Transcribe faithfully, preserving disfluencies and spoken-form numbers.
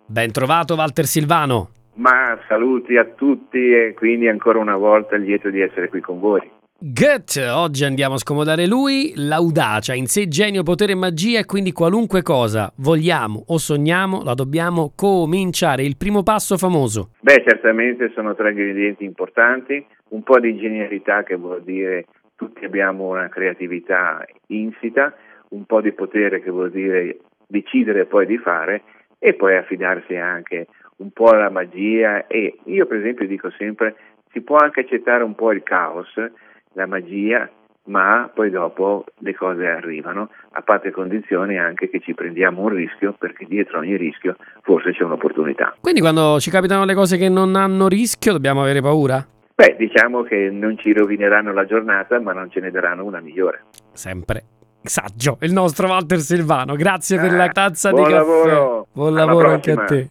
Ben trovato Walter Silvano. Ma saluti a tutti e quindi ancora una volta lieto di essere qui con voi. Gut, oggi andiamo a scomodare lui. L'audacia, in sé genio, potere e magia, e quindi qualunque cosa vogliamo o sogniamo la dobbiamo cominciare. Il primo passo famoso. Beh, certamente sono tre ingredienti importanti, un po' di genialità, che vuol dire tutti abbiamo una creatività insita, un po' di potere, che vuol dire decidere poi di fare, e poi affidarsi anche un po' alla magia. E io per esempio dico sempre, si può anche accettare un po' il caos, la magia, ma poi dopo le cose arrivano, a parte condizioni anche che ci prendiamo un rischio, perché dietro ogni rischio forse c'è un'opportunità. Quindi quando ci capitano le cose che non hanno rischio dobbiamo avere paura? Beh, diciamo che non ci rovineranno la giornata, ma non ce ne daranno una migliore. Sempre saggio il nostro Walter Silvano. Grazie per la tazza di buon caffè. lavoro. Buon Alla lavoro anche prossima. a te.